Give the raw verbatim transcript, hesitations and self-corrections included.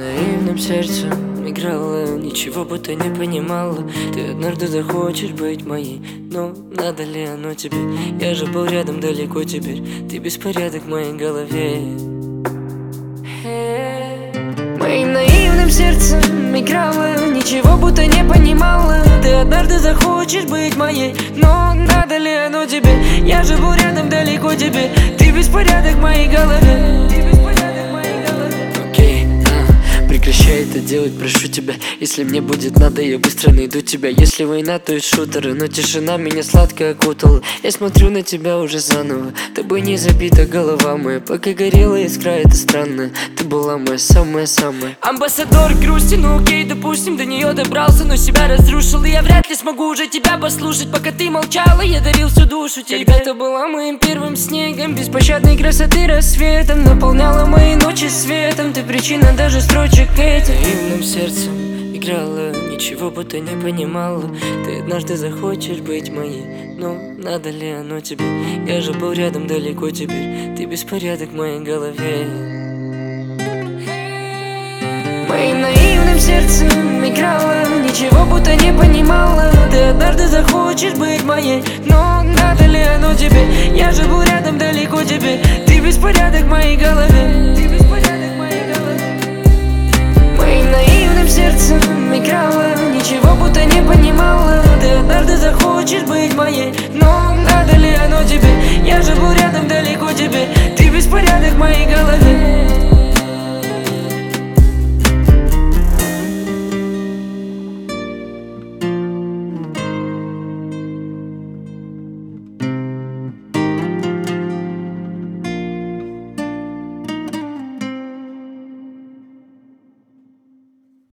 наивным сердцем играла, ничего будто не понимала. Ты однажды захочешь быть моей, но надо ли оно тебе? Я же был рядом, далеко теперь. Ты беспорядок в моей голове. Моим наивным сердцем играла, ничего будто не понимала. Ты однажды захочешь быть моей, но надо ли оно тебе? Я же был рядом, далеко теперь. Ты беспорядок в моей голове. Окей, а, прекращай это делать, прошу тебя. Если мне будет надо, я быстро найду тебя. Если война, то и шутеры, но тишина меня сладко окутала. Я смотрю на тебя уже заново, тобой не забита голова моя. Пока горела искра, это странно. Ты была моя самая-самая. Амбассадор грусти, ну окей, допустим, до нее добрался, но себя разрушил. И я вряд ли смогу уже тебя послушать. Пока ты молчала, я дарил всю душу тебе. Когда-то была моим первым снегом, беспощадной красоты рассветом, наполняла мои ночи светом. Ты причина даже строчек этих. Наивным сердцем играла, ничего будто не понимала. Ты однажды захочешь быть моей, но надо ли оно тебе? Я же был рядом, далеко теперь. Ты беспорядок в моей голове. Моим наивным сердцем играла, ничего будто не понимала. Ты однажды захочешь быть моей, но надо ли оно тебе? Я же был рядом, далеко теперь. Ты беспорядок в моей голове. Моим наивным сердцем играла, ничего будто не понимала. Ты однажды захочешь быть моей, но надо ли оно тебе? Я же был рядом, далеко теперь. Ты беспорядок в моей голове.